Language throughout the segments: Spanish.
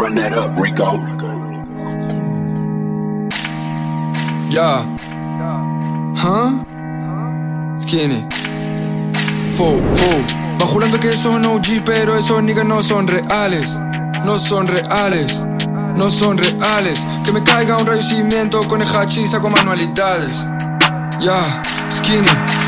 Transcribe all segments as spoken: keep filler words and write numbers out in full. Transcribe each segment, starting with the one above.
Run that up, Rico. Yeah. Huh? Skinny. Fo, fo. Va jurando que son O G, pero esos niggas no son reales. No son reales. No son reales. Que me caiga un rayo cimiento con el hachís con manualidades. Ya, yeah. Skinny.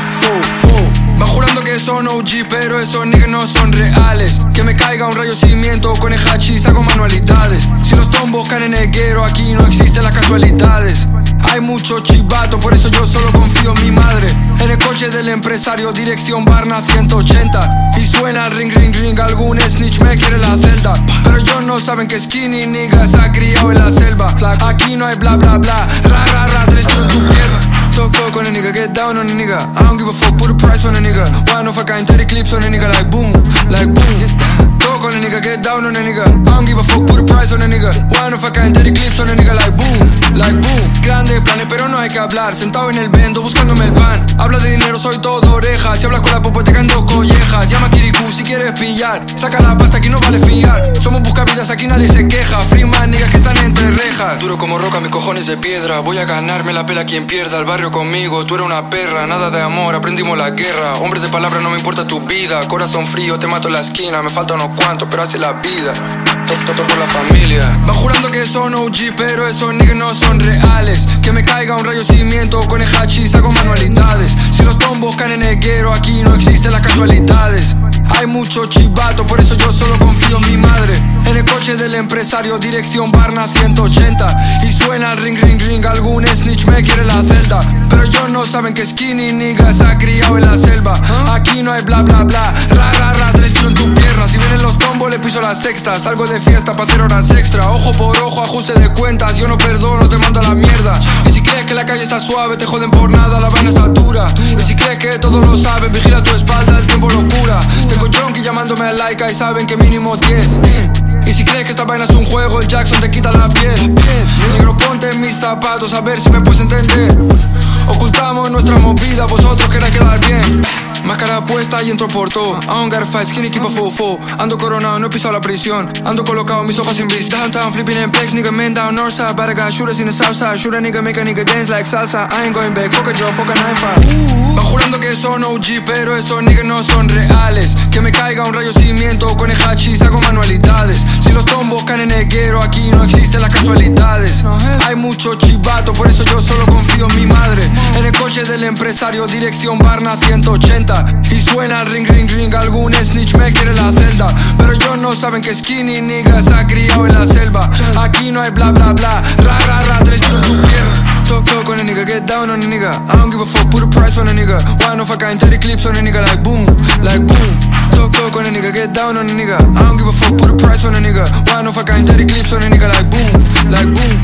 Fo, fo. Va jurando que son O G, pero esos niggas no son reales. Que me caiga un rayo cimiento con el hachís con manualidades. Si los tombos caen en el guero, aquí no existen las casualidades. Hay mucho chivato, por eso yo solo confío en mi madre. En el coche del empresario, dirección Barna ciento ochenta. Y suena ring, ring, ring, algún snitch me quiere la celda. Pero ellos no saben que Skinny nigga se ha criado en la selva. Aquí no hay bla, bla, bla, ra, ra, ra, tres en tu pierna. Talk, talk on a nigga, get down on a nigga. I don't give a fuck, put a price on a nigga. Why no fuck, I ain't thirty clips on a nigga, like boom, like boom. Talk on a nigga, get down on a nigga. I don't give a fuck, put a price on a nigga. Why no fuck, I ain't thirty clips on a nigga, like boom, like boom. Grandes planes, pero no hay que hablar. Sentado en el vendo, buscándome el pan. Habla de dinero, soy todo oreja. Si hablas con la popo, te caen dos collejas. Llama a Kirikou si quieres pillar. Saca la pasta, aquí no vale fiar. Somos buscavidas, aquí nadie se queja. Freeman, niggas que están entre rejas. Duro como roca, mis cojones de piedra. Voy a ganarme la pela quien pierda. El barrio conmigo, tú eres una perra. Nada de amor, aprendimos la guerra. Hombres de palabra, no me importa tu vida. Corazón frío, te mato en la esquina. Me falta unos cuantos, pero así la vida. Top, top, top por la familia. Va jurando que son O G, pero esos niggas no son reales. Que me caiga un rayo cimiento con el hachís hago manualidades. Si los tombos caen en el guero, aquí no existen las casualidades. Hay mucho chivato, por eso yo solo confío en mi madre. En el coche del empresario, dirección Barna ciento ochenta. Y suena ring, ring, ring, algún snitch me quiere la celda. Pero ellos no saben que Skinny nigga se ha criado en la selva. Aquí no hay bla, bla, bla, ra, ra, ra, tres tiros en tu pierna. Si vienen los tombos le piso la sexta. Salgo de fiesta para hacer horas extra. Ojo por ojo, ajuste de cuentas. Yo no perdono, te mando a la mierda. Y si crees que la calle está suave, te joden por nada, la vaina está dura. Y si crees que todo lo sabes, vigila tu espalda, el tiempo lo cura. Tengo junkie llamándome a Laika y saben que mínimo diez. Y si crees que esta vaina es un juego, el Jackson te quita la piel. Negro, ponte en mis zapatos a ver si me puedes entender. Ocultamos nuestra movida, vosotros queréis quedar bien. Máscara puesta y entro por todo. I don't gotta fight, Skinny keep a full full. Ando coronado, no he pisado la prisión. Ando colocado, mis ojos sin vista. Downtown, flipping in pegs, nigga, man down north side. But I got shooters in the south side. Shoot a nigga, make a nigga dance like salsa. I ain't going back, fuck a Joe, fuck a nine five. Va jurando que son O G, pero esos niggas no son reales. Que me caiga un rayo cimiento con el hachís hago manualidades. Si los tombos caen en el guero, aquí no existen las casualidades. Hay mucho chivato, por eso yo solo confío en mi madre. En el coche del empresario, dirección Barna ciento ochenta. Y suena ring, ring, ring, algún snitch me quiere la celda. Pero ellos no saben que Skinny nigga se ha criado en la selva. Aquí no hay bla, bla, bla, ra, ra, ra, tres tiros en tu pierna. Talk, talk on a nigga, get down on a nigga. I don't give a fuck, put a price on a nigga. Why no fuck, I ain't thirty clips on a nigga, like boom, like boom. Talk, talk on a nigga, get down on a nigga. I don't give a fuck, put a price on a nigga. Why no fuck, I ain't thirty clips on a nigga, like boom, like boom.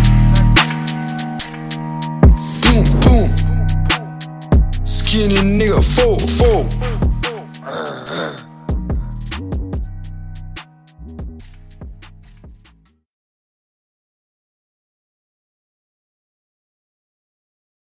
Boom, boom. Skinny nigga, four, four.